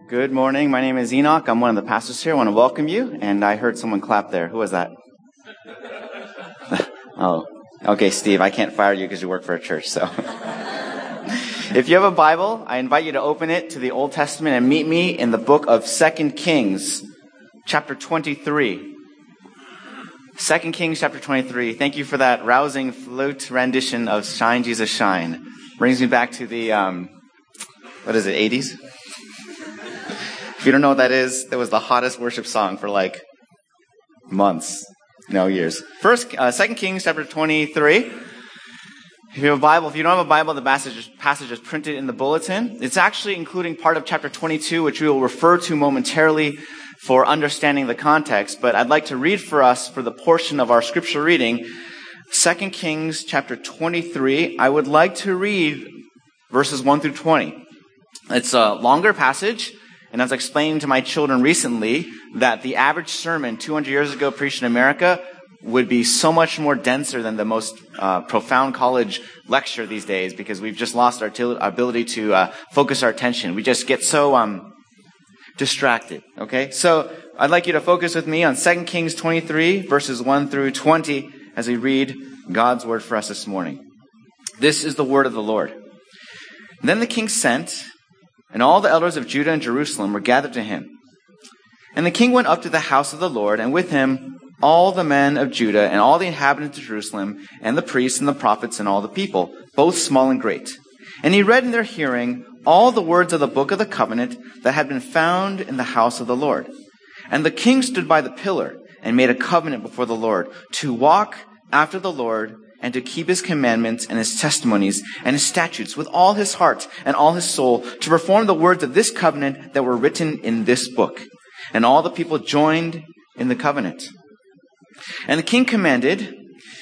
Good morning. My name is Enoch. I'm one of the pastors here. I want to welcome you. And I heard someone clap there. Who was that? Oh, okay, Steve. I can't fire you because you work for a church. So, if you have a Bible, I invite you to open it to the Old Testament and meet me in the book of 2 Kings, chapter 23. 2 Kings, chapter 23. Thank you for that rousing flute rendition of "Shine, Jesus, Shine." Brings me back to the 80s? If you don't know what that is, that was the hottest worship song for like months, years. 2 Kings chapter 23. If you have a Bible, if you don't have a Bible, the passage is printed in the bulletin. It's actually including part of chapter 22, which we will refer to momentarily for understanding the context. But I'd like to read for us, for the portion of our scripture reading, 2 Kings chapter 23. I would like to read verses 1 through 20. It's a longer passage. And I was explaining to my children recently that the average sermon 200 years ago preached in America would be so much more denser than the most profound college lecture these days, because we've just lost our ability to focus our attention. We just get so distracted, okay? So I'd like you to focus with me on 2 Kings 23, verses 1 through 20, as we read God's word for us this morning. This is the word of the Lord. Then the king sent, and all the elders of Judah and Jerusalem were gathered to him. And the king went up to the house of the Lord, and with him all the men of Judah and all the inhabitants of Jerusalem, and the priests and the prophets and all the people, both small and great. And he read in their hearing all the words of the book of the covenant that had been found in the house of the Lord. And the king stood by the pillar and made a covenant before the Lord to walk after the Lord, and to keep his commandments and his testimonies and his statutes with all his heart and all his soul, to perform the words of this covenant that were written in this book. And all the people joined in the covenant. And the king commanded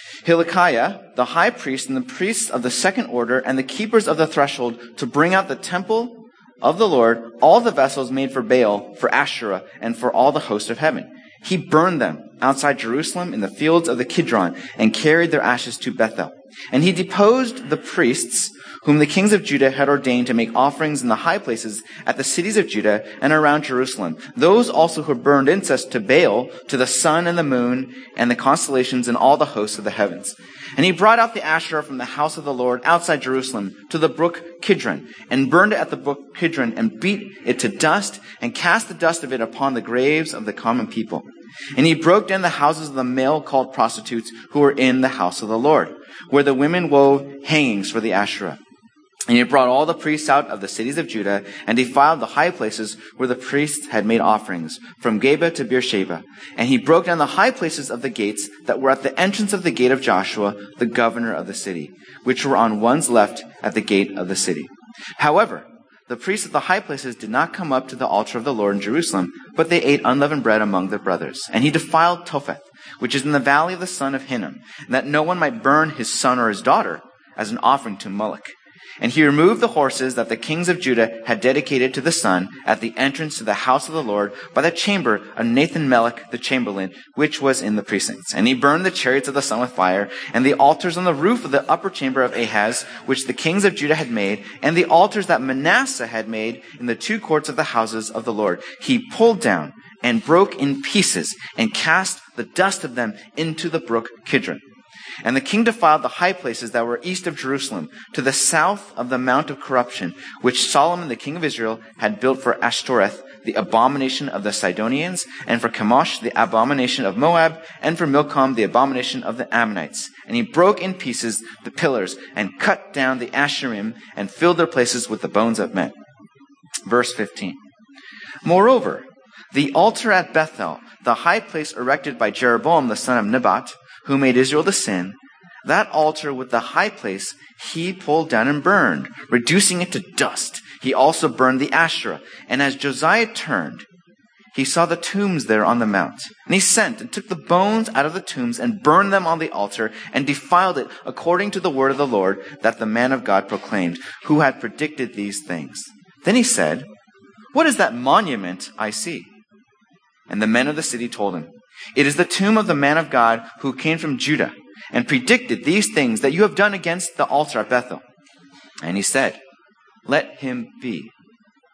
Hilkiah, the high priest, and the priests of the second order, and the keepers of the threshold, to bring out the temple of the Lord, all the vessels made for Baal, for Asherah, and for all the host of heaven. He burned them outside Jerusalem in the fields of the Kidron, and carried their ashes to Bethel. And he deposed the priests whom the kings of Judah had ordained to make offerings in the high places at the cities of Judah and around Jerusalem. Those also who burned incense to Baal, to the sun and the moon, and the constellations, and all the hosts of the heavens. And he brought out the Asherah from the house of the Lord outside Jerusalem to the brook Kidron, and burned it at the brook Kidron, and beat it to dust, and cast the dust of it upon the graves of the common people. And he broke down the houses of the male called prostitutes who were in the house of the Lord, where the women wove hangings for the Asherah. And he brought all the priests out of the cities of Judah, and defiled the high places where the priests had made offerings, from Geba to Beersheba. And he broke down the high places of the gates that were at the entrance of the gate of Joshua, the governor of the city, which were on one's left at the gate of the city. However, the priests of the high places did not come up to the altar of the Lord in Jerusalem, but they ate unleavened bread among their brothers. And he defiled Topheth, which is in the valley of the son of Hinnom, that no one might burn his son or his daughter as an offering to Moloch. And he removed the horses that the kings of Judah had dedicated to the sun at the entrance to the house of the Lord by the chamber of Nathan-Melech the chamberlain, which was in the precincts. And he burned the chariots of the sun with fire, and the altars on the roof of the upper chamber of Ahaz, which the kings of Judah had made, and the altars that Manasseh had made in the two courts of the houses of the Lord. He pulled down and broke in pieces, and cast the dust of them into the brook Kidron. And the king defiled the high places that were east of Jerusalem, to the south of the Mount of Corruption, which Solomon the king of Israel had built for Ashtoreth, the abomination of the Sidonians, and for Chemosh, the abomination of Moab, and for Milcom, the abomination of the Ammonites. And he broke in pieces the pillars, and cut down the Asherim, and filled their places with the bones of men. Verse 15. Moreover, the altar at Bethel, the high place erected by Jeroboam the son of Nebat, who made Israel to sin, that altar with the high place he pulled down and burned, reducing it to dust. He also burned the Asherah. And as Josiah turned, he saw the tombs there on the mount. And he sent and took the bones out of the tombs and burned them on the altar, and defiled it according to the word of the Lord that the man of God proclaimed, who had predicted these things. Then he said, "What is that monument I see?" And the men of the city told him, "It is the tomb of the man of God who came from Judah, and predicted these things that you have done against the altar at Bethel." And he said, "Let him be."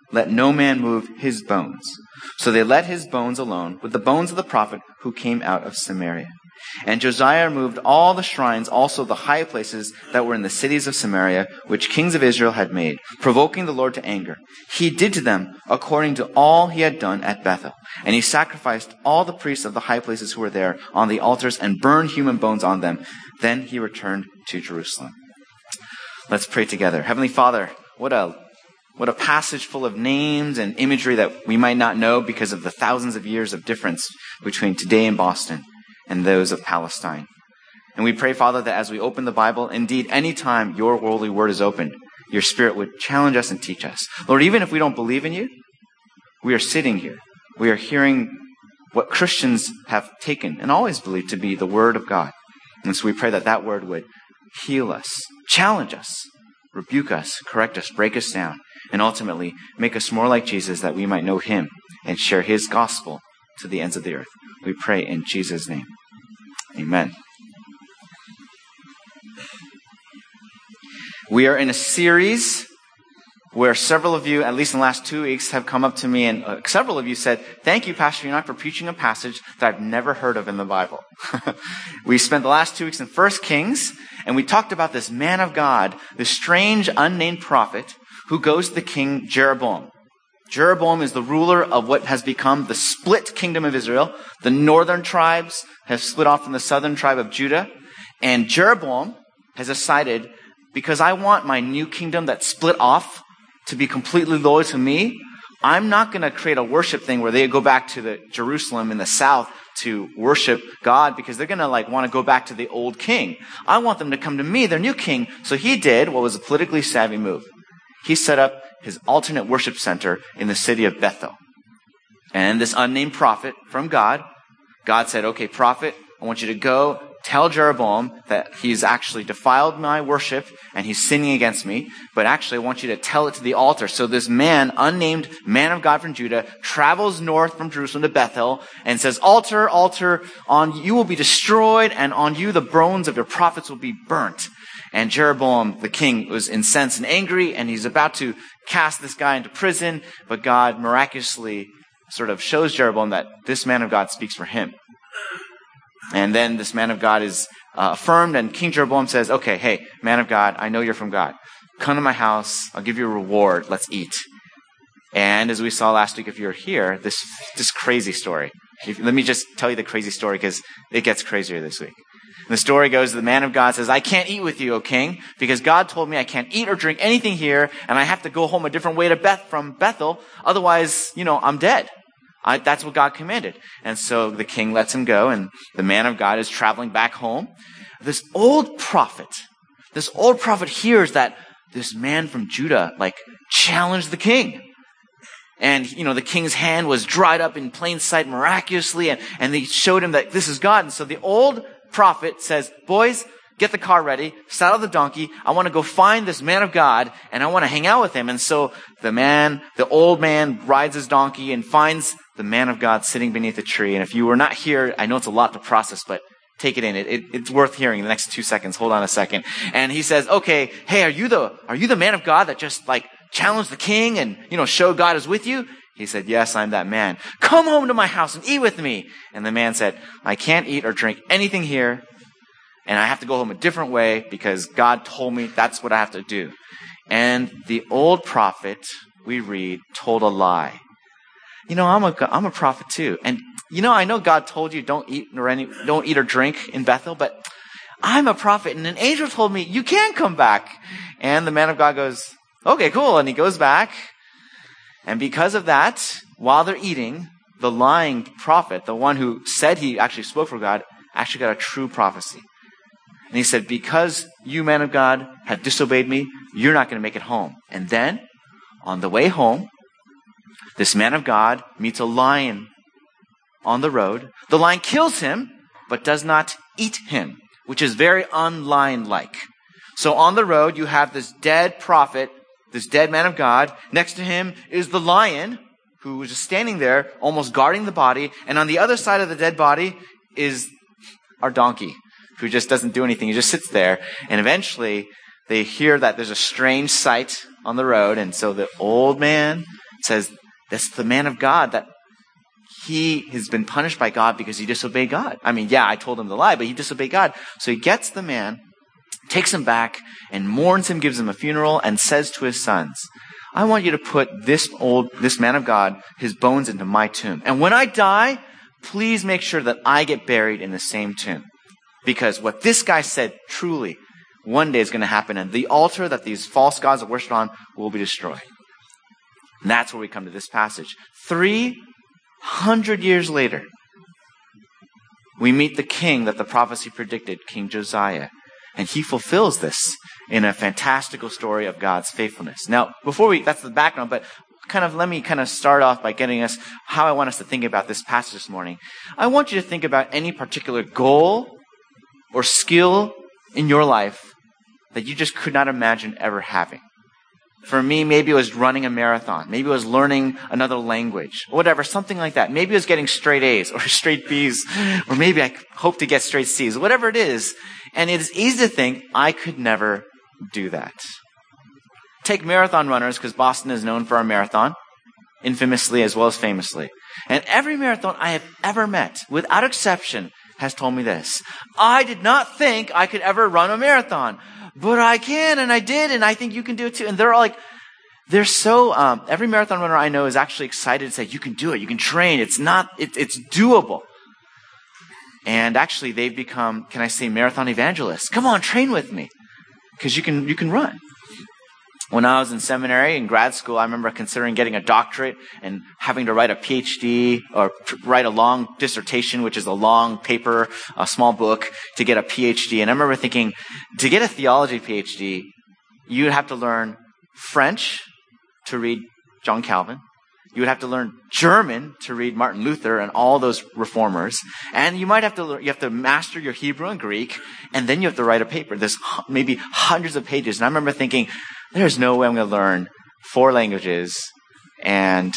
let no man move his bones. So they let his bones alone with the bones of the prophet who came out of Samaria. And Josiah removed all the shrines, also the high places that were in the cities of Samaria, which kings of Israel had made, provoking the Lord to anger. He did to them according to all he had done at Bethel. And he sacrificed all the priests of the high places who were there on the altars and burned human bones on them. Then he returned to Jerusalem. Let's pray together. Heavenly Father, what a passage full of names and imagery that we might not know because of the thousands of years of difference between today in Boston and those of Palestine. And we pray, Father, that as we open the Bible, indeed, anytime your holy word is opened, your Spirit would challenge us and teach us. Lord, even if we don't believe in you, we are sitting here. We are hearing what Christians have taken and always believed to be the word of God. And so we pray that that word would heal us, challenge us, rebuke us, correct us, break us down, and ultimately make us more like Jesus, that we might know him and share his gospel to the ends of the earth. We pray in Jesus' name. Amen. We are in a series where several of you, at least in the last 2 weeks, have come up to me and several of you said, thank you, Pastor Enoch, for preaching a passage that I've never heard of in the Bible. We spent the last 2 weeks in 1 Kings, and we talked about this man of God, this strange unnamed prophet who goes to the king Jeroboam. Jeroboam is the ruler of what has become the split kingdom of Israel. The northern tribes have split off from the southern tribe of Judah. And Jeroboam has decided, because I want my new kingdom that split off to be completely loyal to me, I'm not going to create a worship thing where they go back to the Jerusalem in the south to worship God, because they're going to want to go back to the old king. I want them to come to me, their new king. So he did what was a politically savvy move. He set up his alternate worship center in the city of Bethel. And this unnamed prophet from God said, okay, prophet, I want you to go tell Jeroboam that he's actually defiled my worship and he's sinning against me, but actually I want you to tell it to the altar. So this man, unnamed man of God from Judah, travels north from Jerusalem to Bethel and says, altar, altar, on you will be destroyed, and on you the bones of your prophets will be burnt. And Jeroboam, the king, was incensed and angry, and he's about to cast this guy into prison, but God miraculously sort of shows Jeroboam that this man of God speaks for him. And then this man of God is affirmed, and King Jeroboam says, okay, hey, man of God, I know you're from God. Come to my house. I'll give you a reward. Let's eat. And as we saw last week, if you're here, this crazy story. Let me just tell you the crazy story, because it gets crazier this week. And the story goes, the man of God says, I can't eat with you, O king, because God told me I can't eat or drink anything here, and I have to go home a different way from Bethel. Otherwise, I'm dead. That's what God commanded. And so the king lets him go, and the man of God is traveling back home. This old prophet hears that this man from Judah, challenged the king. And, the king's hand was dried up in plain sight miraculously, and they showed him that this is God. And so the old prophet says, boys, get the car ready, saddle the donkey. I want to go find this man of God, and I want to hang out with him. And so the old man rides his donkey and finds the man of God sitting beneath a tree. And if you were not here, I know it's a lot to process, but take it in. It's worth hearing in the next 2 seconds. Hold on a second. And he says, okay, hey, are you the man of God that just challenged the king and, showed God is with you? He said, yes, I'm that man. Come home to my house and eat with me. And the man said, I can't eat or drink anything here, and I have to go home a different way because God told me that's what I have to do. And the old prophet, we read, told a lie. I'm a prophet too. And, I know God told you don't eat or drink in Bethel, but I'm a prophet, and an angel told me you can come back. And the man of God goes, okay, cool. And he goes back. And because of that, while they're eating, the lying prophet, the one who said he actually spoke for God, actually got a true prophecy. And he said, because you, man of God, have disobeyed me, you're not going to make it home. And then, on the way home, this man of God meets a lion on the road. The lion kills him, but does not eat him, which is very un-lion-like. So on the road, you have this dead prophet, this dead man of God. Next to him is the lion, who is just standing there, almost guarding the body. And on the other side of the dead body is our donkey, who just doesn't do anything. He just sits there. And eventually, they hear that there's a strange sight on the road. And so the old man It says, that's the man of God, that he has been punished by God because he disobeyed God. I mean, yeah, I told him the lie, but he disobeyed God. So he gets the man, takes him back, and mourns him, gives him a funeral, and says to his sons, I want you to put this man of God, his bones into my tomb. And when I die, please make sure that I get buried in the same tomb. Because what this guy said truly one day is going to happen, and the altar that these false gods are worshipped on will be destroyed. And that's where we come to this passage. 300 years later, we meet the king that the prophecy predicted, King Josiah. And he fulfills this in a fantastical story of God's faithfulness. Now, that's the background, but let me start off by getting us how I want us to think about this passage this morning. I want you to think about any particular goal or skill in your life that you just could not imagine ever having. For me, maybe it was running a marathon. Maybe it was learning another language, or whatever, something like that. Maybe it was getting straight A's or straight B's, or maybe I hope to get straight C's, whatever it is. And it is easy to think, I could never do that. Take marathon runners, because Boston is known for our marathon, infamously as well as famously. And every marathon I have ever met, without exception, has told me this. I did not think I could ever run a marathon, but I can, and I did, and I think you can do it too. And every marathon runner I know is actually excited to say, you can do it, you can train, it's doable. And actually they've become, can I say, marathon evangelists. Come on, train with me, because you can run. When I was in seminary, in grad school, I remember considering getting a doctorate and having to write a PhD or write a long dissertation, which is a long paper, a small book, to get a PhD. And I remember thinking, to get a theology PhD, you would have to learn French to read John Calvin. You would have to learn German to read Martin Luther and all those reformers. And you have to master your Hebrew and Greek, and then you have to write a paper. There's maybe hundreds of pages. And I remember thinking, there's no way I'm going to learn 4 languages and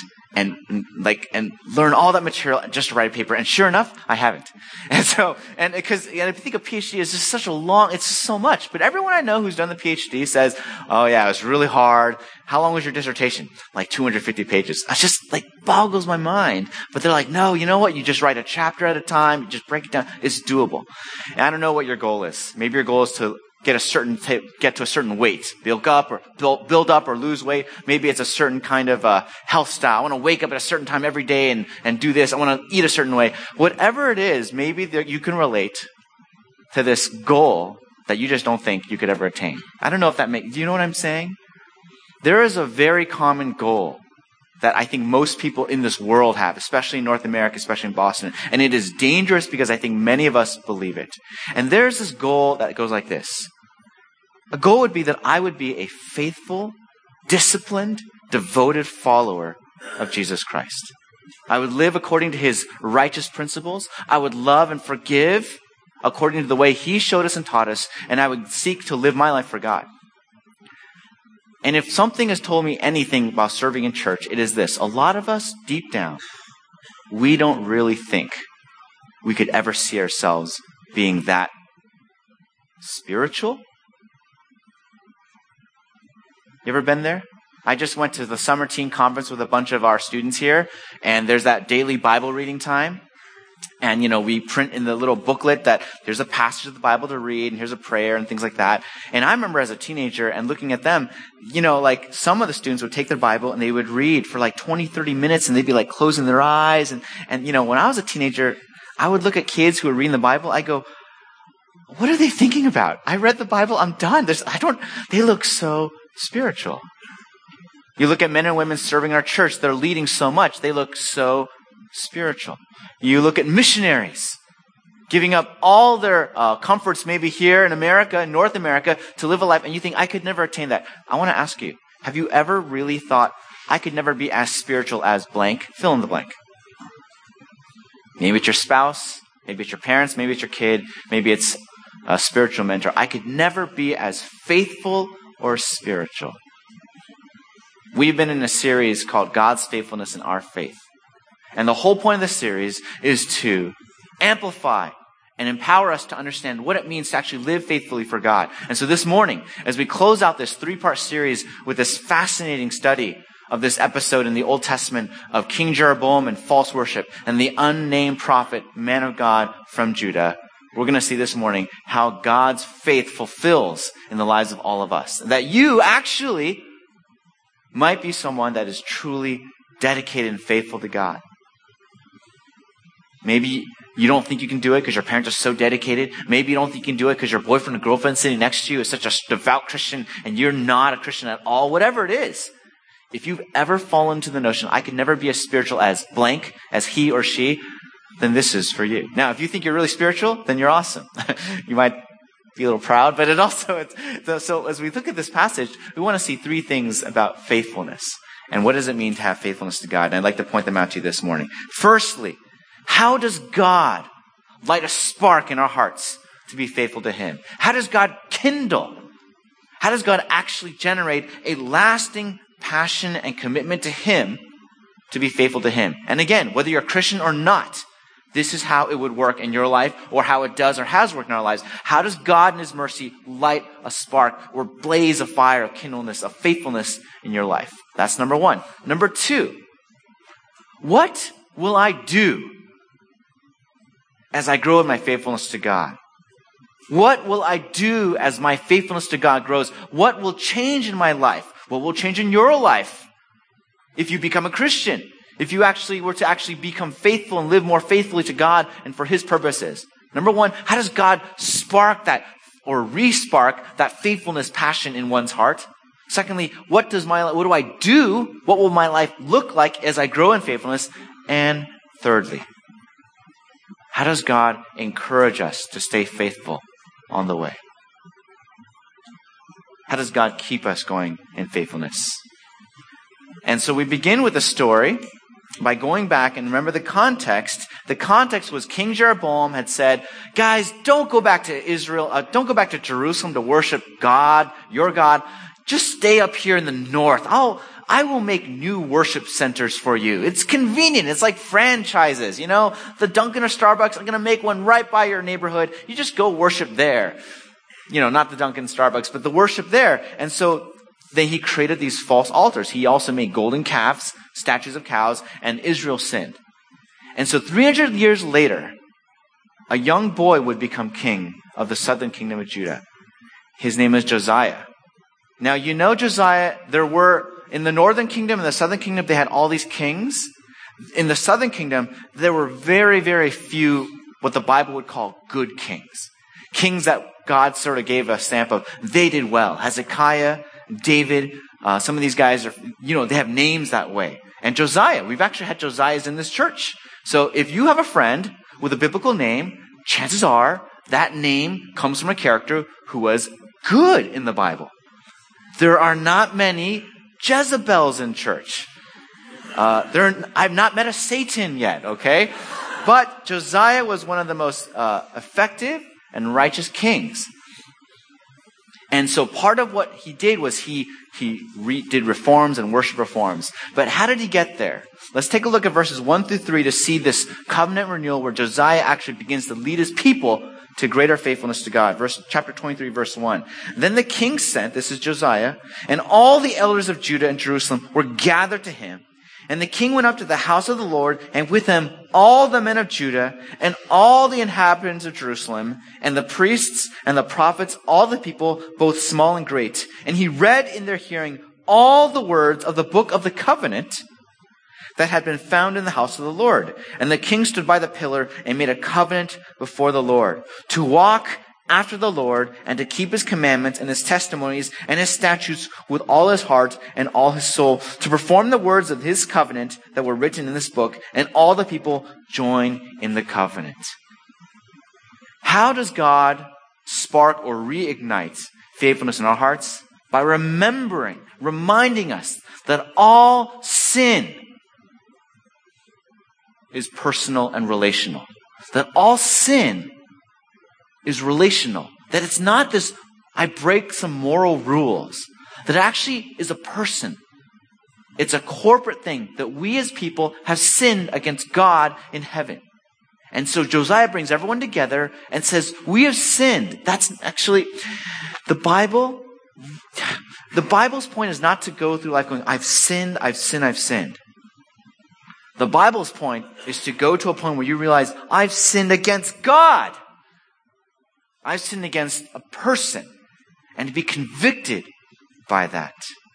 learn all that material just to write a paper. And sure enough, I haven't. If you think a PhD is just it's just so much. But everyone I know who's done the PhD says, oh yeah, it was really hard. How long was your dissertation? Like 250 pages. It just boggles my mind. But they're like, no, you know what? You just write a chapter at a time. You just break it down. It's doable. And I don't know what your goal is. Maybe your goal is to get to a certain weight, build up or lose weight. Maybe it's a certain kind of health style. I want to wake up at a certain time every day and do this. I want to eat a certain way. Whatever it is, maybe you can relate to this goal that you just don't think you could ever attain. I don't know if do you know what I'm saying? There is a very common goal that I think most people in this world have, especially in North America, especially in Boston. And it is dangerous because I think many of us believe it. And there's this goal that goes like this. A goal would be that I would be a faithful, disciplined, devoted follower of Jesus Christ. I would live according to his righteous principles. I would love and forgive according to the way he showed us and taught us. And I would seek to live my life for God. And if something has told me anything about serving in church, it is this. A lot of us, deep down, we don't really think we could ever see ourselves being that spiritual. You ever been there? I just went to the summer teen conference with a bunch of our students here, and there's that daily Bible reading time. And, we print in the little booklet that there's a passage of the Bible to read, and here's a prayer and things like that. And I remember as a teenager and looking at them, some of the students would take their Bible and they would read for 20, 30 minutes, and they'd be closing their eyes. And when I was a teenager, I would look at kids who were reading the Bible. I go, what are they thinking about? I read the Bible. I'm done. They look so spiritual. You look at men and women serving our church. They're leading so much. They look so spiritual. You look at missionaries giving up all their comforts maybe here in America, in North America, to live a life, and you think, I could never attain that. I want to ask you, have you ever really thought, I could never be as spiritual as blank? Fill in the blank. Maybe it's your spouse, maybe it's your parents, maybe it's your kid, maybe it's a spiritual mentor. I could never be as faithful or spiritual. We've been in a series called God's Faithfulness in Our Faith. And the whole point of this series is to amplify and empower us to understand what it means to actually live faithfully for God. And so this morning, as we close out this 3-part series with this fascinating study of this episode in the Old Testament of King Jeroboam and false worship and the unnamed prophet, man of God from Judah, we're going to see this morning how God's faith fulfills in the lives of all of us. That you actually might be someone that is truly dedicated and faithful to God. Maybe you don't think you can do it because your parents are so dedicated. Maybe you don't think you can do it because your boyfriend or girlfriend sitting next to you is such a devout Christian and you're not a Christian at all. Whatever it is. If you've ever fallen to the notion, I can never be as spiritual as blank, as he or she, then this is for you. Now, if you think you're really spiritual, then you're awesome. You might be a little proud, but so as we look at this passage, we want to see three things about faithfulness. And what does it mean to have faithfulness to God? And I'd like to point them out to you this morning. Firstly, how does God light a spark in our hearts to be faithful to him? How does God kindle? How does God actually generate a lasting passion and commitment to him to be faithful to him? And again, whether you're a Christian or not, this is how it would work in your life or how it does or has worked in our lives. How does God in his mercy light a spark or blaze a fire of kindleness, of faithfulness in your life? That's number one. Number two, what will I do as I grow in my faithfulness to God? What will I do as my faithfulness to God grows? What will change in my life? What will change in your life if you become a Christian? If you actually were to actually become faithful and live more faithfully to God and for his purposes. Number one, how does God spark that or re-spark that faithfulness passion in one's heart? Secondly, what do I do? What will my life look like as I grow in faithfulness? And thirdly, how does God encourage us to stay faithful on the way? How does God keep us going in faithfulness? And so we begin with a story by going back and remember the context. The context was King Jeroboam had said, guys, don't go back to Israel. Don't go back to Jerusalem to worship God, your God. Just stay up here in the north. I will make new worship centers for you. It's convenient. It's like franchises, you know. The Dunkin' or Starbucks, I'm going to make one right by your neighborhood. You just go worship there. You know, not the Dunkin' Starbucks, but the worship there. And so then he created these false altars. He also made golden calves, statues of cows, and Israel sinned. And so 300 years later, a young boy would become king of the southern kingdom of Judah. His name is Josiah. Now, you know Josiah, in the northern kingdom and the southern kingdom, they had all these kings. In the southern kingdom, there were very, very few, what the Bible would call good kings. Kings that God sort of gave a stamp of, they did well. Hezekiah, David, some of these guys are, they have names that way. And Josiah, we've actually had Josiahs in this church. So if you have a friend with a biblical name, chances are that name comes from a character who was good in the Bible. There are not many Jezebels in church. I've not met a Satan yet, okay? But Josiah was one of the most effective and righteous kings. And so part of what he did was he did reforms and worship reforms. But how did he get there? Let's take a look at verses 1 through 3 to see this covenant renewal where Josiah actually begins to lead his people to greater faithfulness to God. Chapter 23, verse 1. Then the king sent, this is Josiah, and all the elders of Judah and Jerusalem were gathered to him. And the king went up to the house of the Lord, and with him all the men of Judah, and all the inhabitants of Jerusalem, and the priests and the prophets, all the people, both small and great. And he read in their hearing all the words of the book of the covenant that had been found in the house of the Lord. And the king stood by the pillar and made a covenant before the Lord to walk after the Lord and to keep his commandments and his testimonies and his statutes with all his heart and all his soul, to perform the words of his covenant that were written in this book. And all the people join in the covenant. How does God spark or reignite faithfulness in our hearts? By reminding us that all sin is personal and relational. That all sin is relational. That it's not this, I break some moral rules. That it actually is a person. It's a corporate thing that we as people have sinned against God in heaven. And so Josiah brings everyone together and says, we have sinned. That's actually, the Bible The Bible's point is not to go through life going, I've sinned, I've sinned, I've sinned. The Bible's point is to go to a point where you realize, I've sinned against God. I've sinned against a person. And to be convicted by that.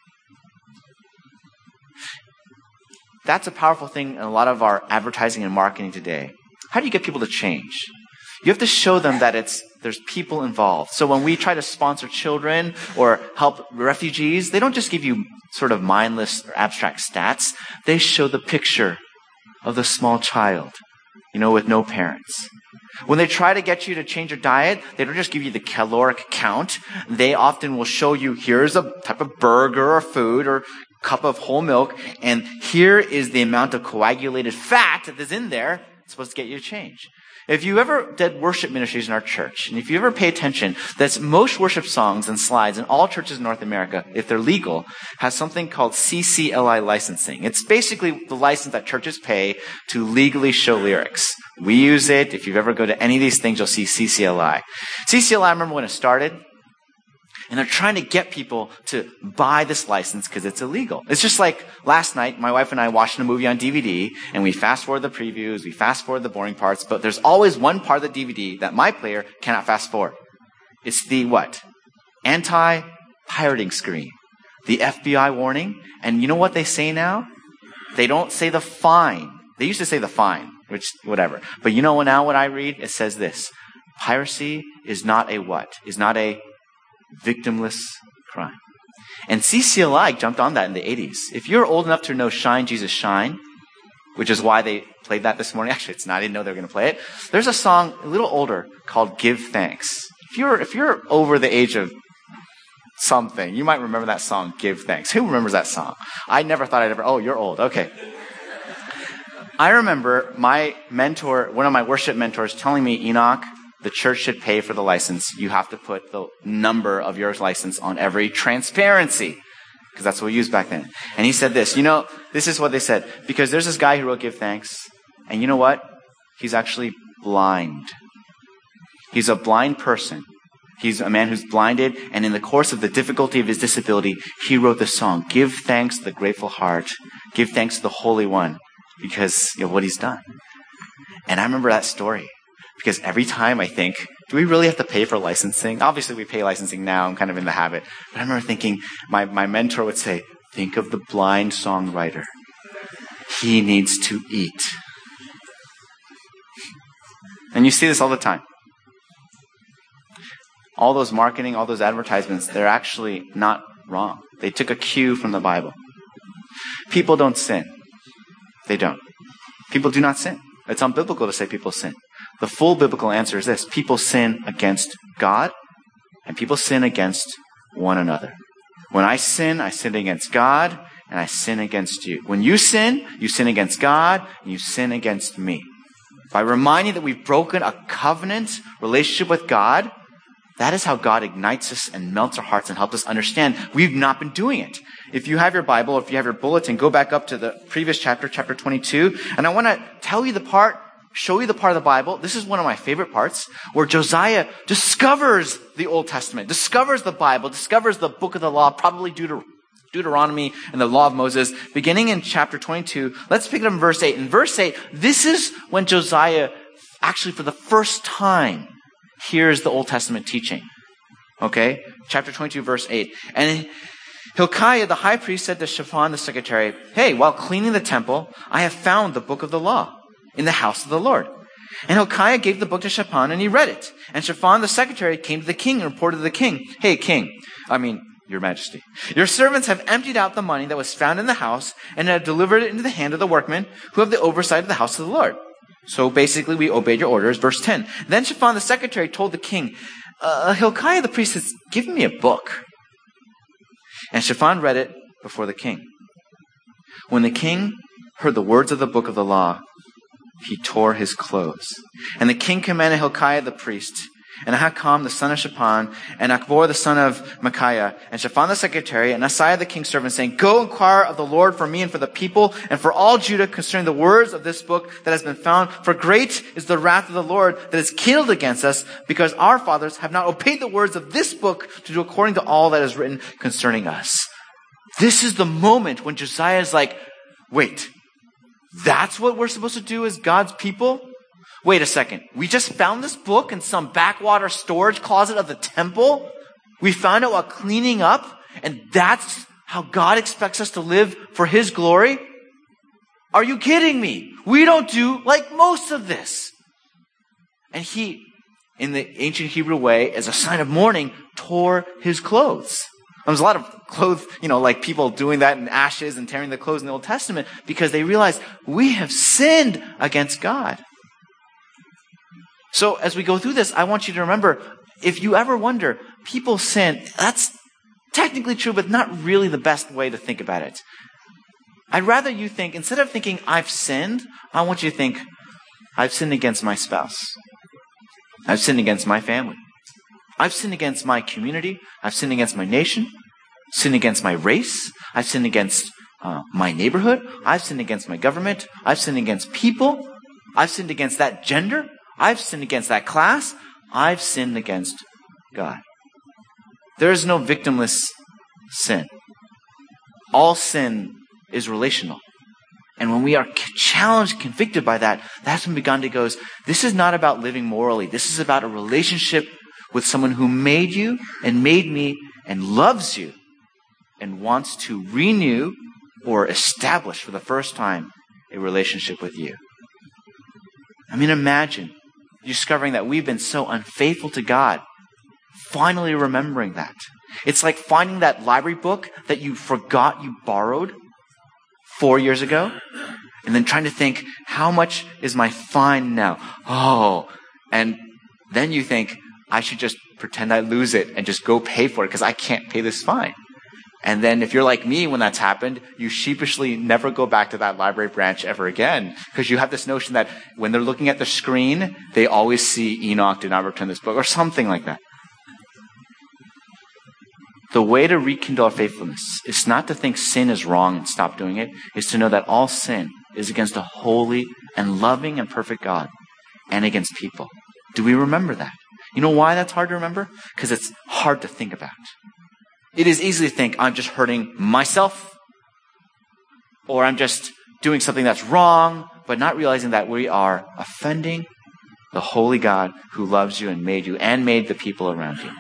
That's a powerful thing in a lot of our advertising and marketing today. How do you get people to change? You have to show them that there's people involved. So when we try to sponsor children or help refugees, they don't just give you sort of mindless or abstract stats. They show the picture of the small child, with no parents. When they try to get you to change your diet, they don't just give you the caloric count. They often will show you, here's a type of burger or food or cup of whole milk, and here is the amount of coagulated fat that is in there. It's supposed to get you to change. If you ever did worship ministries in our church, and if you ever pay attention, that's most worship songs and slides in all churches in North America, if they're legal, has something called CCLI licensing. It's basically the license that churches pay to legally show lyrics. We use it. If you ever go to any of these things, you'll see CCLI. CCLI, I remember when it started, and they're trying to get people to buy this license because it's illegal. It's just like last night, my wife and I watched a movie on DVD, and we fast forward the previews, we fast forward the boring parts, but there's always one part of the DVD that my player cannot fast forward. It's the what? Anti-pirating screen. The FBI warning. And you know what they say now? They don't say the fine. They used to say the fine, which, whatever. But you know now what I read? It says this. Piracy is not a what? Is not a victimless crime. And CCLI jumped on that in the 80s. If you're old enough to know Shine, Jesus, Shine, which is why they played that this morning. Actually, it's not. I didn't know they were going to play it. There's a song a little older called Give Thanks. If you're over the age of something, you might remember that song, Give Thanks. Who remembers that song? I never thought I'd ever... Oh, you're old. Okay. I remember my mentor, one of my worship mentors, telling me, Enoch, the church should pay for the license. You have to put the number of your license on every transparency. Because that's what we used back then. And he said this. This is what they said. Because there's this guy who wrote Give Thanks. And you know what? He's actually blind. He's a blind person. He's a man who's blinded. And in the course of the difficulty of his disability, he wrote this song. Give thanks to the grateful heart. Give thanks to the Holy One. Because of what he's done. And I remember that story. Because every time I think, do we really have to pay for licensing? Obviously, we pay licensing now. I'm kind of in the habit. But I remember thinking, my mentor would say, think of the blind songwriter. He needs to eat. And you see this all the time. All those marketing, all those advertisements, they're actually not wrong. They took a cue from the Bible. People don't sin. They don't. People do not sin. It's unbiblical to say people sin. The full biblical answer is this. People sin against God, and people sin against one another. When I sin against God, and I sin against you. When you sin against God, and you sin against me. By reminding that we've broken a covenant relationship with God, that is how God ignites us and melts our hearts and helps us understand we've not been doing it. If you have your Bible, or if you have your bulletin, go back up to the previous chapter 22, and I want to show you the part of the Bible. This is one of my favorite parts, where Josiah discovers the Old Testament, discovers the Bible, discovers the book of the law, probably Deuteronomy and the law of Moses, beginning in chapter 22. Let's pick it up in verse 8. In verse 8, this is when Josiah, actually for the first time, hears the Old Testament teaching. Okay? Chapter 22, verse 8. And Hilkiah, the high priest, said to Shaphan, the secretary, hey, while cleaning the temple, I have found the book of the law in the house of the Lord. And Hilkiah gave the book to Shaphan, and he read it. And Shaphan, the secretary, came to the king and reported to the king, hey, your majesty, your servants have emptied out the money that was found in the house and have delivered it into the hand of the workmen who have the oversight of the house of the Lord. So basically, we obeyed your orders. Verse 10. Then Shaphan, the secretary, told the king, Hilkiah, the priest, has given me a book. And Shaphan read it before the king. When the king heard the words of the book of the law, he tore his clothes. And the king commanded Hilkiah the priest, and Ahikam the son of Shaphan, and Achbor the son of Micaiah, and Shaphan the secretary, and Asaiah the king's servant, saying, Go inquire of the Lord for me and for the people, and for all Judah concerning the words of this book that has been found. For great is the wrath of the Lord that is kindled against us, because our fathers have not obeyed the words of this book to do according to all that is written concerning us. This is the moment when Josiah is like, wait, that's what we're supposed to do as God's people? Wait a second. We just found this book in some backwater storage closet of the temple. We found it while cleaning up, and that's how God expects us to live for His glory? Are you kidding me? We don't do like most of this. And he, in the ancient Hebrew way, as a sign of mourning, tore his clothes. There's a lot of clothes, like people doing that in ashes and tearing the clothes in the Old Testament because they realized we have sinned against God. So as we go through this, I want you to remember, if you ever wonder, people sin, that's technically true, but not really the best way to think about it. I'd rather you think, instead of thinking, I've sinned, I want you to think, I've sinned against my spouse. I've sinned against my family. I've sinned against my community. I've sinned against my nation. Sinned against my race. I've sinned against my neighborhood. I've sinned against my government. I've sinned against people. I've sinned against that gender. I've sinned against that class. I've sinned against God. There is no victimless sin. All sin is relational. And when we are challenged, convicted by that, that's when Gandhi goes, this is not about living morally. This is about a relationship with someone who made you and made me and loves you and wants to renew or establish for the first time a relationship with you. I mean, imagine discovering that we've been so unfaithful to God, finally remembering that. It's like finding that library book that you forgot you borrowed 4 years ago, and then trying to think, how much is my fine now? Oh, and then you think, I should just pretend I lose it and just go pay for it because I can't pay this fine. And then if you're like me when that's happened, you sheepishly never go back to that library branch ever again because you have this notion that when they're looking at the screen, they always see Enoch did not return this book or something like that. The way to rekindle our faithfulness is not to think sin is wrong and stop doing it. It's to know that all sin is against a holy and loving and perfect God and against people. Do we remember that? You know why that's hard to remember? Because it's hard to think about. It is easy to think, I'm just hurting myself, or I'm just doing something that's wrong, but not realizing that we are offending the holy God who loves you and made the people around you.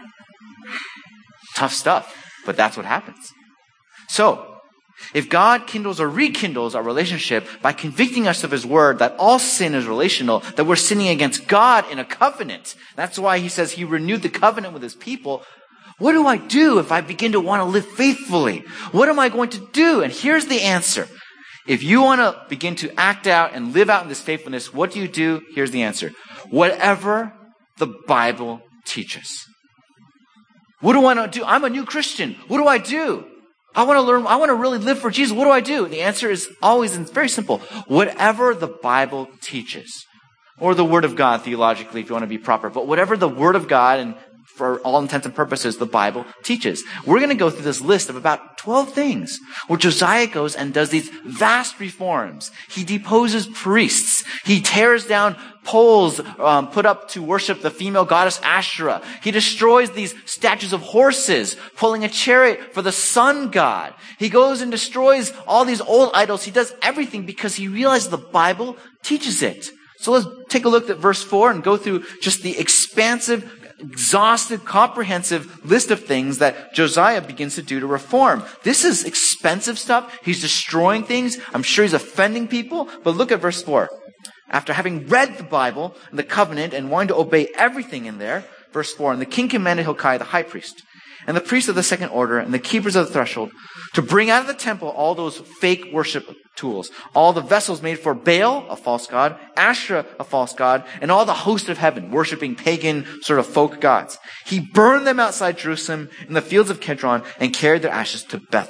Tough stuff, but that's what happens. So, if God kindles or rekindles our relationship by convicting us of His word that all sin is relational, that we're sinning against God in a covenant, that's why He says He renewed the covenant with His people. What do I do if I begin to want to live faithfully? What am I going to do? And here's the answer. If you want to begin to act out and live out in this faithfulness, what do you do? Here's the answer. Whatever the Bible teaches. What do I want to do? I'm a new Christian. What do I do? I want to learn. I want to really live for Jesus. What do I do? The answer is always, and it's very simple. Whatever the Bible teaches. Or the Word of God, theologically, if you want to be proper. But whatever the Word of God, and for all intents and purposes, the Bible teaches. We're going to go through this list of about 12 things where Josiah goes and does these vast reforms. He deposes priests. He tears down poles put up to worship the female goddess Asherah. He destroys these statues of horses, pulling a chariot for the sun god. He goes and destroys all these old idols. He does everything because he realizes the Bible teaches it. So let's take a look at verse 4 and go through just the expansive, exhaustive, comprehensive list of things that Josiah begins to do to reform. This is expensive stuff. He's destroying things. I'm sure he's offending people. But look at verse 4. After having read the Bible and the covenant and wanting to obey everything in there, verse 4, and the king commanded Hilkiah the high priest and the priests of the second order and the keepers of the threshold to bring out of the temple all those fake worship tools, all the vessels made for Baal, a false god, Asherah, a false god, and all the host of heaven, worshiping pagan sort of folk gods. He burned them outside Jerusalem in the fields of Kedron and carried their ashes to Bethel.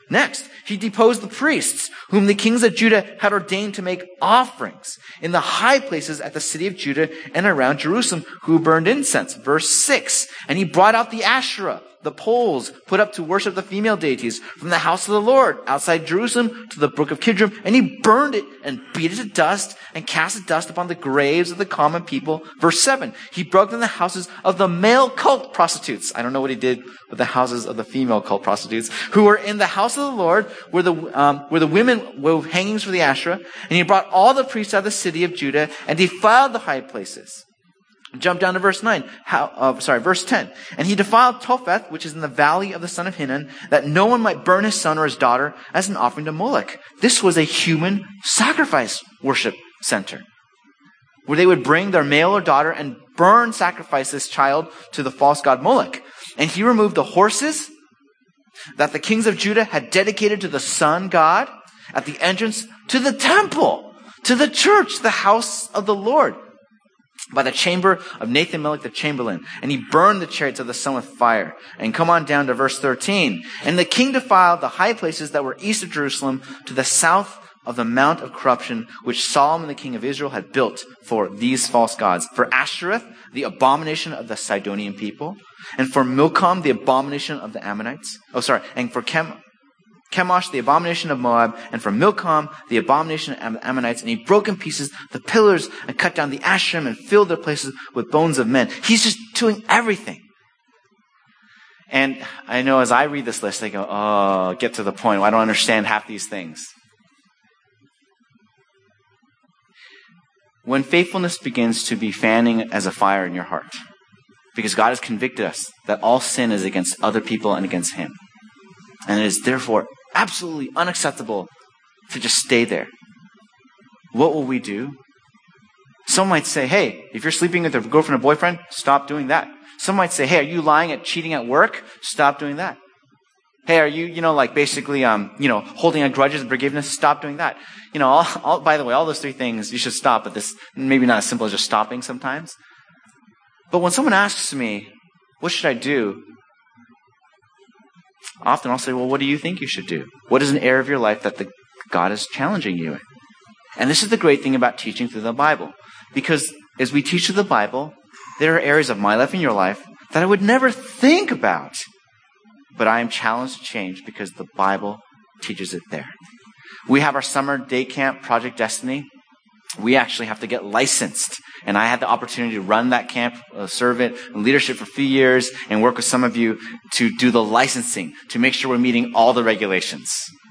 Next, he deposed the priests, whom the kings of Judah had ordained to make offerings in the high places at the city of Judah and around Jerusalem, who burned incense. Verse 6, and he brought out the Asherah, the poles put up to worship the female deities, from the house of the Lord outside Jerusalem to the brook of Kidron, and he burned it and beat it to dust and cast the dust upon the graves of the common people. Verse 7, he broke down the houses of the male cult prostitutes. I don't know what he did with the houses of the female cult prostitutes, who were in the house of the Lord, where the women wove hangings for the Asherah, and he brought all the priests out of the city of Judah and defiled the high places. Jump down to verse 9. Verse 10. And he defiled Topheth, which is in the valley of the son of Hinnom, that no one might burn his son or his daughter as an offering to Moloch. This was a human sacrifice worship center, where they would bring their male or daughter and sacrifice this child to the false god Moloch. And he removed the horses that the kings of Judah had dedicated to the sun god at the entrance to the temple, to the church, the house of the Lord, by the chamber of Nathan-Melech the chamberlain. And he burned the chariots of the sun with fire. And come on down to verse 13. And the king defiled the high places that were east of Jerusalem to the south of the mount of corruption, which Solomon the king of Israel had built for these false gods. For Ashtoreth, the abomination of the Sidonian people. And for Milcom, the abomination of the Ammonites. And for Chemosh, the abomination of Moab, and for Milcom, the abomination of the Ammonites. And he broke in pieces the pillars and cut down the Asherim and filled their places with bones of men. He's just doing everything. And I know as I read this list, I go, oh, get to the point. I don't understand half these things. When faithfulness begins to be fanning as a fire in your heart, because God has convicted us that all sin is against other people and against Him. And it is therefore absolutely unacceptable to just stay there. What will we do? Some might say, hey, if you're sleeping with a girlfriend or boyfriend, stop doing that. Some might say, hey, are you lying at cheating at work? Stop doing that. Hey, are you, holding on grudges and forgiveness? Stop doing that. By the way, all those three things you should stop, but this maybe not as simple as just stopping sometimes. But when someone asks me, what should I do? Often I'll say, well, what do you think you should do? What is an area of your life that God is challenging you in? And this is the great thing about teaching through the Bible. Because as we teach through the Bible, there are areas of my life and your life that I would never think about. But I am challenged to change because the Bible teaches it there. We have our summer day camp, Project Destiny. We actually have to get licensed. And I had the opportunity to run that camp, serve it in leadership for a few years, and work with some of you to do the licensing, to make sure we're meeting all the regulations.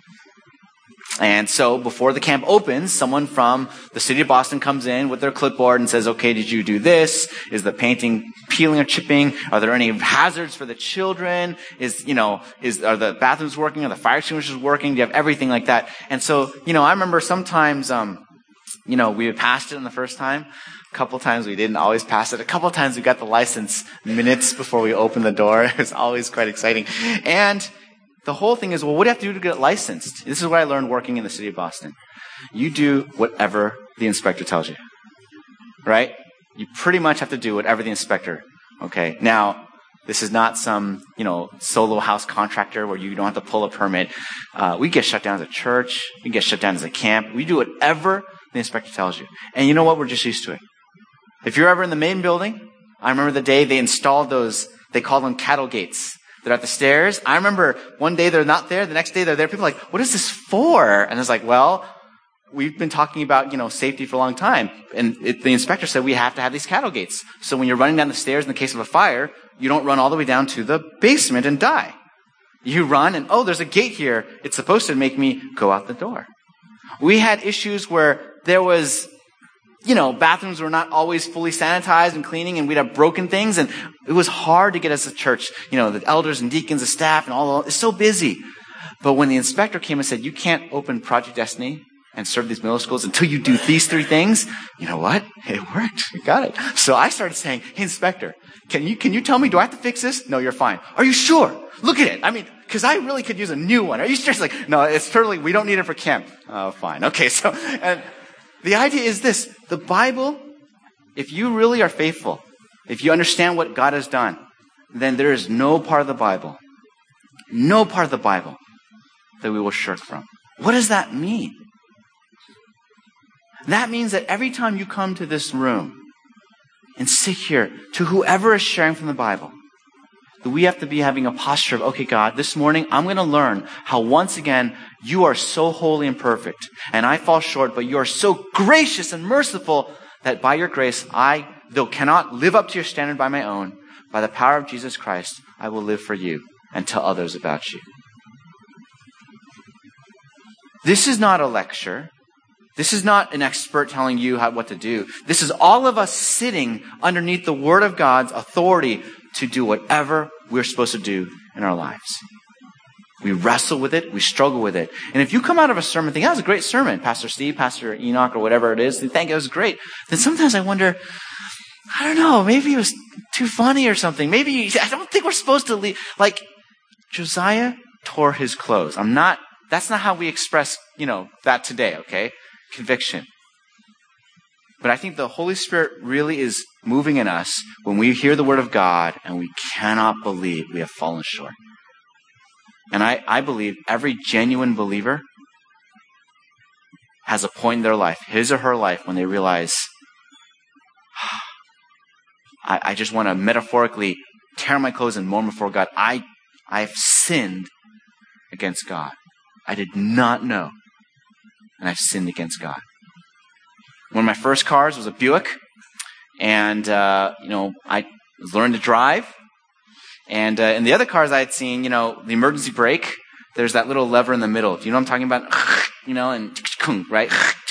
And so before the camp opens, someone from the city of Boston comes in with their clipboard and says, okay, did you do this? Is the painting peeling or chipping? Are there any hazards for the children? Are the bathrooms working? Are the fire extinguishers working? Do you have everything like that? And so, I remember sometimes, we passed it in the first time. A couple times we didn't always pass it. A couple times we got the license minutes before we opened the door. It was always quite exciting. And the whole thing is, well, what do you have to do to get it licensed? This is what I learned working in the city of Boston. You do whatever the inspector tells you, right? You pretty much have to do whatever the inspector, okay? Now, this is not some, solo house contractor where you don't have to pull a permit. We get shut down as a church. We get shut down as a camp. We do whatever the inspector tells you. And you know what? We're just used to it. If you're ever in the main building, I remember the day they installed those, they call them cattle gates. They're at the stairs. I remember one day they're not there. The next day they're there. People are like, what is this for? And it's like, well, we've been talking about, safety for a long time. And the inspector said we have to have these cattle gates. So when you're running down the stairs in the case of a fire, you don't run all the way down to the basement and die. You run and, there's a gate here. It's supposed to make me go out the door. We had issues where there was, bathrooms were not always fully sanitized and cleaning, and we'd have broken things, and it was hard to get as a church, the elders and deacons, the staff, and it's so busy. But when the inspector came and said, you can't open Project Destiny and serve these middle schools until you do these three things, you know what? It worked. You got it. So I started saying, hey, inspector, can you tell me, do I have to fix this? No, you're fine. Are you sure? Look at it. Because I really could use a new one. Are you serious? No, it's totally, we don't need it for camp. Oh, fine. Okay, so, and the idea is this. The Bible, if you really are faithful, if you understand what God has done, then there is no part of the Bible that we will shirk from. What does that mean? That means that every time you come to this room and sit here to whoever is sharing from the Bible, that we have to be having a posture of, okay, God, this morning I'm going to learn how once again you are so holy and perfect, and I fall short, but you are so gracious and merciful that by your grace, I, though cannot live up to your standard by my own, by the power of Jesus Christ, I will live for you and tell others about you. This is not a lecture. This is not an expert telling you what to do. This is all of us sitting underneath the Word of God's authority to do whatever we're supposed to do in our lives. We wrestle with it. We struggle with it. And if you come out of a sermon thinking, that was a great sermon, Pastor Steve, Pastor Enoch, or whatever it is, and think it was great, then sometimes I wonder, I don't know, maybe it was too funny or something. Maybe, I don't think we're supposed to leave. Like, Josiah tore his clothes. That's not how we express, that today, okay? Conviction. But I think the Holy Spirit really is moving in us when we hear the Word of God and we cannot believe we have fallen short. And I believe every genuine believer has a point in their life, his or her life, when they realize, I just want to metaphorically tear my clothes and mourn before God. I've sinned against God. I did not know. And I've sinned against God. One of my first cars was a Buick. And, I was learning to drive. And in the other cars I had seen, the emergency brake, there's that little lever in the middle. Do you know what I'm talking about? And, right?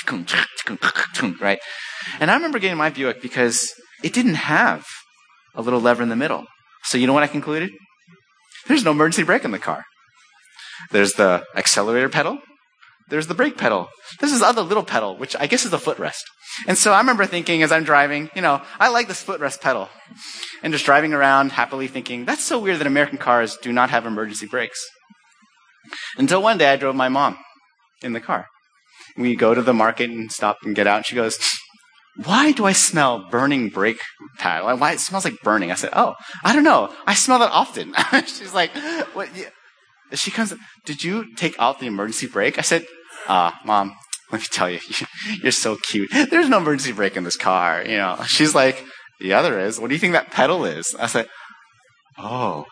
Right? And I remember getting my Buick because it didn't have a little lever in the middle. So you know what I concluded? There's no emergency brake in the car. There's the accelerator pedal. There's the brake pedal. There's this other little pedal, which I guess is a footrest. And so I remember thinking as I'm driving, I like this footrest pedal. And just driving around happily thinking, that's so weird that American cars do not have emergency brakes. Until one day I drove my mom in the car. We go to the market and stop and get out. And she goes, why do I smell burning brake pad? Why it smells like burning? I said, oh, I don't know. I smell that often. She's like, what? She comes, did you take out the emergency brake? I said, Mom, let me tell you, you're so cute. There's no emergency brake in this car, She's like, yeah, there is. What do you think that pedal is? I said, oh,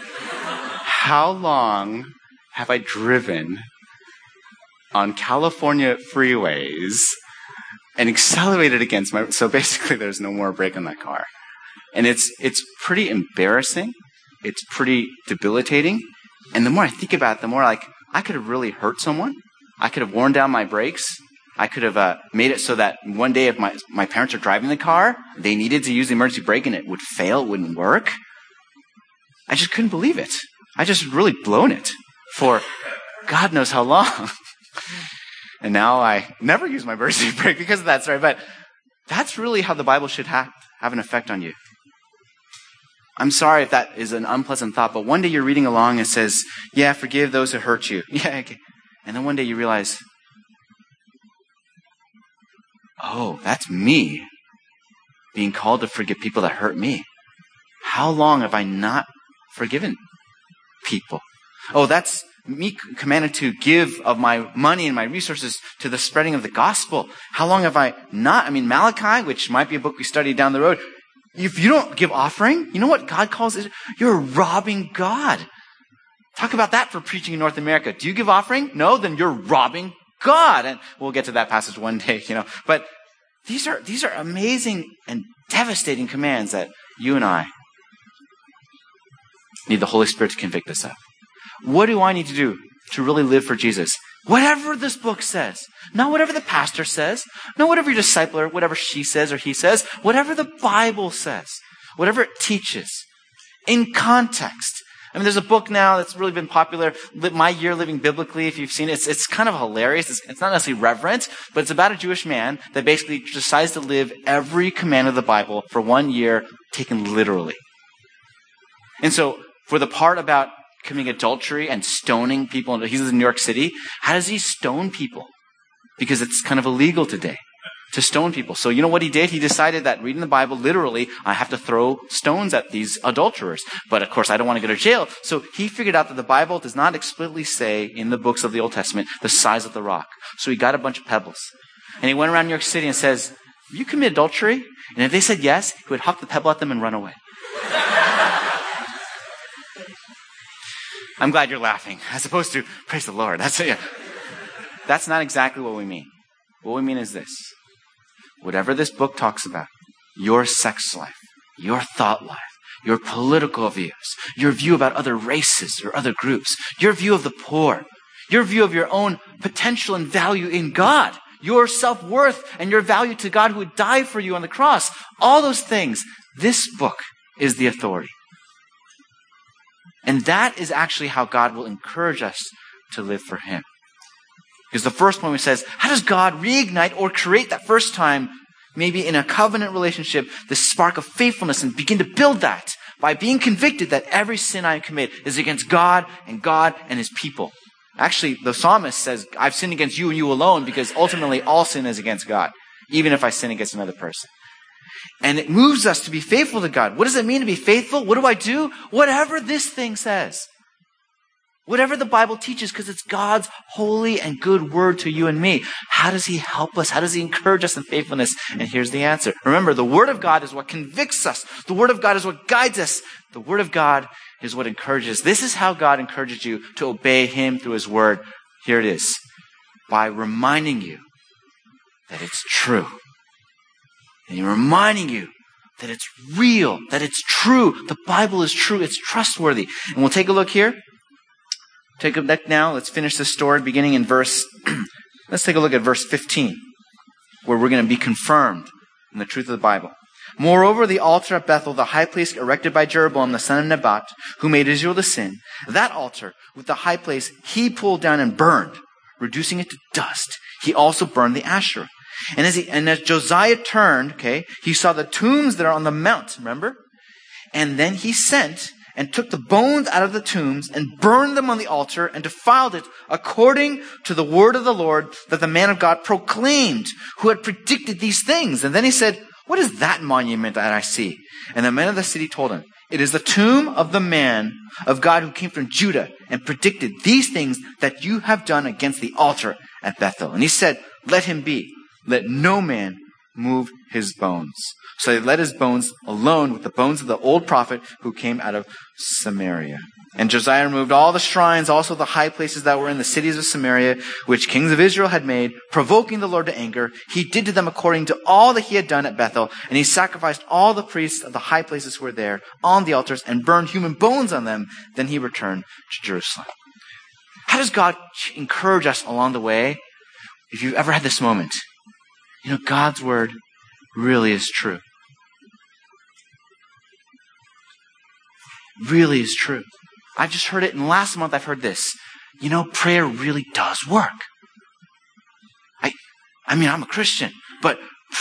how long have I driven on California freeways and accelerated against so basically there's no more brake on that car. And it's pretty embarrassing. It's pretty debilitating. And the more I think about it, the more like I could have really hurt someone. I could have worn down my brakes. I could have made it so that one day if my parents are driving the car, they needed to use the emergency brake and it would fail, it wouldn't work. I just couldn't believe it. I just really blown it for God knows how long. And now I never use my emergency brake because of that story. But that's really how the Bible should have an effect on you. I'm sorry if that is an unpleasant thought, but one day you're reading along and it says, yeah, forgive those who hurt you. Yeah, okay. And then one day you realize, oh, that's me being called to forgive people that hurt me. How long have I not forgiven people? Oh, that's me commanded to give of my money and my resources to the spreading of the gospel. How long have I not? Malachi, which might be a book we study down the road. If you don't give offering, you know what God calls it? You're robbing God. Talk about that for preaching in North America. Do you give offering? No, then you're robbing God. And we'll get to that passage one day, But these are amazing and devastating commands that you and I need the Holy Spirit to convict us of. What do I need to do to really live for Jesus? Whatever this book says. Not whatever the pastor says. Not whatever your discipler, whatever she says or he says. Whatever the Bible says. Whatever it teaches. In context. There's a book now that's really been popular, My Year Living Biblically, if you've seen it. It's kind of hilarious. It's not necessarily reverent, but it's about a Jewish man that basically decides to live every command of the Bible for 1 year, taken literally. And so, for the part about committing adultery and stoning people, he's in New York City. How does he stone people? Because it's kind of illegal today. to stone people. So you know what he did? He decided that reading the Bible, literally, I have to throw stones at these adulterers. But of course, I don't want to go to jail. So he figured out that the Bible does not explicitly say in the books of the Old Testament the size of the rock. So he got a bunch of pebbles. And he went around New York City and says, you commit adultery? And if they said yes, he would huck the pebble at them and run away. I'm glad you're laughing, as opposed to, praise the Lord. That's not exactly what we mean. What we mean is this. Whatever this book talks about, your sex life, your thought life, your political views, your view about other races or other groups, your view of the poor, your view of your own potential and value in God, your self-worth and your value to God who would die for you on the cross, all those things, this book is the authority. And that is actually how God will encourage us to live for Him. Because the first point says, how does God reignite or create that first time, maybe in a covenant relationship, this spark of faithfulness and begin to build that by being convicted that every sin I commit is against God and His people. Actually, the psalmist says, I've sinned against you and you alone because ultimately all sin is against God, even if I sin against another person. And it moves us to be faithful to God. What does it mean to be faithful? What do I do? Whatever this thing says. Whatever the Bible teaches, because it's God's holy and good word to you and me. How does He help us? How does He encourage us in faithfulness? And here's the answer. Remember, the Word of God is what convicts us. The Word of God is what guides us. The Word of God is what encourages. This is how God encourages you to obey Him through His Word. Here it is. By reminding you that it's true. And He's reminding you that it's real, that it's true. The Bible is true. It's trustworthy. And we'll take a look here. Take a look now. Let's finish this story beginning in let's take a look at verse 15, where we're going to be confirmed in the truth of the Bible. Moreover, the altar at Bethel, the high place erected by Jeroboam, the son of Nebat, who made Israel to sin, that altar with the high place he pulled down and burned, reducing it to dust. He also burned the Asherah. And as Josiah turned, he saw the tombs that are on the mount, remember? And then he sent and took the bones out of the tombs and burned them on the altar and defiled it according to the word of the Lord that the man of God proclaimed, who had predicted these things. And then he said, what is that monument that I see? And the men of the city told him, it is the tomb of the man of God who came from Judah and predicted these things that you have done against the altar at Bethel. And he said, let him be. Let no man move his bones. So they let his bones alone with the bones of the old prophet who came out of Samaria. And Josiah removed all the shrines, also the high places that were in the cities of Samaria, which kings of Israel had made, provoking the Lord to anger. He did to them according to all that he had done at Bethel, and he sacrificed all the priests of the high places who were there on the altars and burned human bones on them. Then he returned to Jerusalem. How does God encourage us along the way? If you've ever had this moment, God's word really is true. Really is true. I've just heard it, and last month I've heard this. Prayer really does work. I'm a Christian, but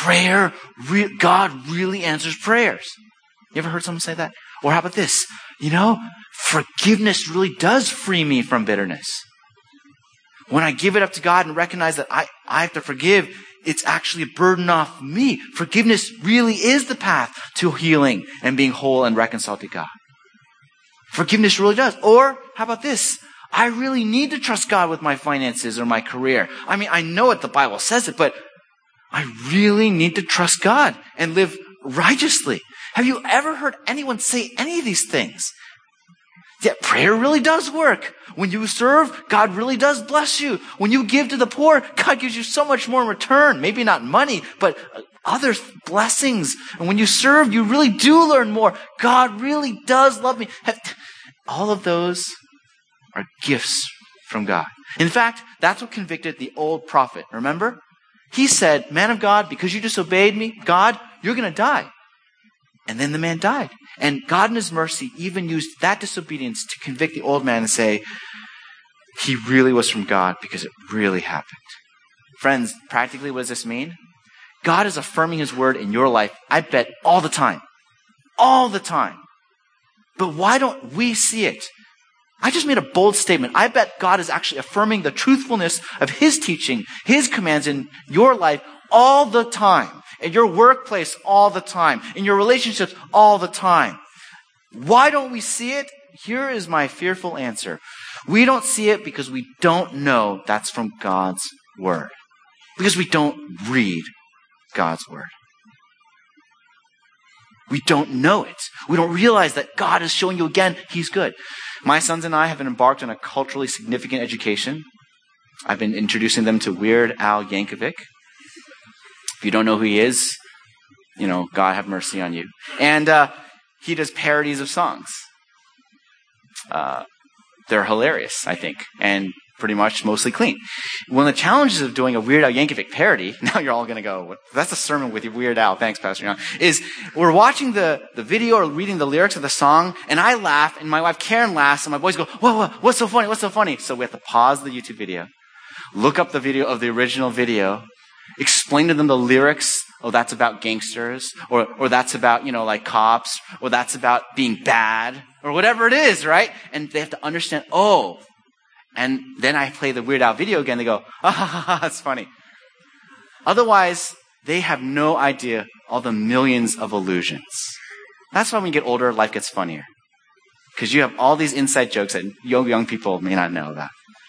God really answers prayers. You ever heard someone say that? Or how about this? Forgiveness really does free me from bitterness. When I give it up to God and recognize that I have to forgive, it's actually a burden off me. Forgiveness really is the path to healing and being whole and reconciled to God. Forgiveness really does. Or, how about this? I really need to trust God with my finances or my career. I know it, the Bible says it, but I really need to trust God and live righteously. Have you ever heard anyone say any of these things? Yet prayer really does work. When you serve, God really does bless you. When you give to the poor, God gives you so much more in return. Maybe not money, but other blessings. And when you serve, you really do learn more. God really does love me. All of those are gifts from God. In fact, that's what convicted the old prophet. Remember? He said, man of God, because you disobeyed me, God, you're going to die. And then the man died. And God in His mercy even used that disobedience to convict the old man and say, he really was from God because it really happened. Friends, practically what does this mean? God is affirming His word in your life, I bet, all the time. All the time. But why don't we see it? I just made a bold statement. I bet God is actually affirming the truthfulness of his teaching, his commands in your life all the time, in your workplace all the time, in your relationships all the time. Why don't we see it? Here is my fearful answer. We don't see it because we don't know that's from God's word. Because we don't read God's word. We don't know it. We don't realize that God is showing you again, he's good. My sons and I have been embarked on a culturally significant education. I've been introducing them to Weird Al Yankovic. If you don't know who he is, God have mercy on you. And he does parodies of songs. They're hilarious, I think, and pretty much mostly clean. One of the challenges of doing a Weird Al Yankovic parody, now you're all going to go, that's a sermon with your Weird Al, thanks, Pastor John, is we're watching the video or reading the lyrics of the song, and I laugh, and my wife Karen laughs, and my boys go, whoa, what's so funny, what's so funny? So we have to pause the YouTube video, look up the video of the original video, explain to them the lyrics, that's about gangsters, or that's about, like cops, or that's about being bad, or whatever it is, right? And they have to understand, and then I play the Weird Al video again. They go, that's funny. Otherwise, they have no idea all the millions of allusions. That's why when you get older, life gets funnier. Because you have all these inside jokes that young people may not know about.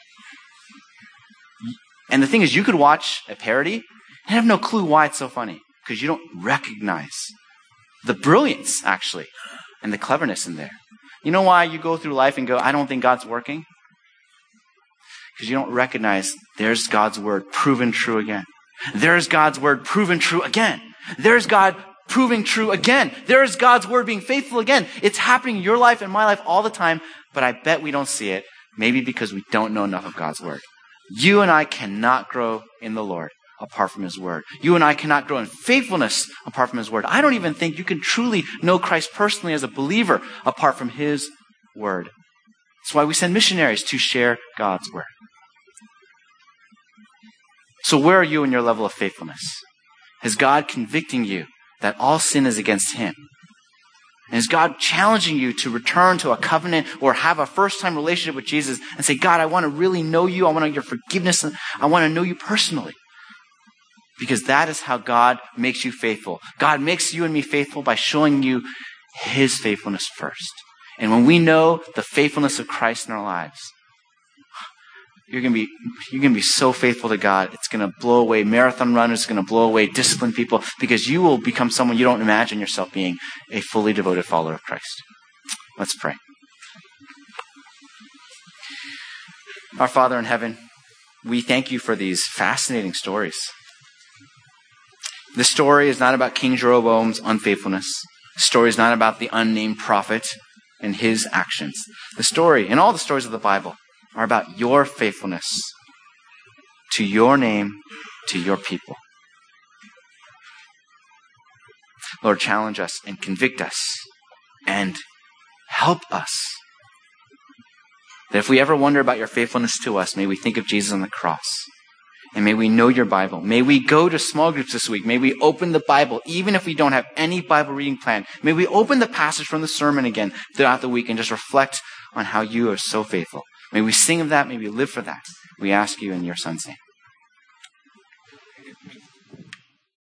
And the thing is, you could watch a parody and have no clue why it's so funny. Because you don't recognize the brilliance, actually, and the cleverness in there. You know why you go through life and go, I don't think God's working? Because you don't recognize there's God's word proven true again. There's God's word proven true again. There's God proving true again. There's God's word being faithful again. It's happening in your life and my life all the time, but I bet we don't see it. Maybe because we don't know enough of God's word. You and I cannot grow in the Lord apart from his word. You and I cannot grow in faithfulness apart from his word. I don't even think you can truly know Christ personally as a believer apart from his word. That's why we send missionaries to share God's word. So where are you in your level of faithfulness? Is God convicting you that all sin is against him? And is God challenging you to return to a covenant or have a first-time relationship with Jesus and say, God, I want to really know you. I want your forgiveness. I want to know you personally. Because that is how God makes you faithful. God makes you and me faithful by showing you his faithfulness first. And when we know the faithfulness of Christ in our lives, you're going to be so faithful to God. It's going to blow away marathon runners. It's going to blow away disciplined people because you will become someone you don't imagine yourself being, a fully devoted follower of Christ. Let's pray. Our Father in heaven, we thank you for these fascinating stories. This story is not about King Jeroboam's unfaithfulness. The story is not about the unnamed prophet and his actions. The story, and all the stories of the Bible, are about your faithfulness to your name, to your people. Lord, challenge us and convict us and help us. That if we ever wonder about your faithfulness to us, may we think of Jesus on the cross. And may we know your Bible. May we go to small groups this week. May we open the Bible, even if we don't have any Bible reading plan. May we open the passage from the sermon again throughout the week and just reflect on how you are so faithful. May we sing of that. May we live for that. We ask you in your Son's name.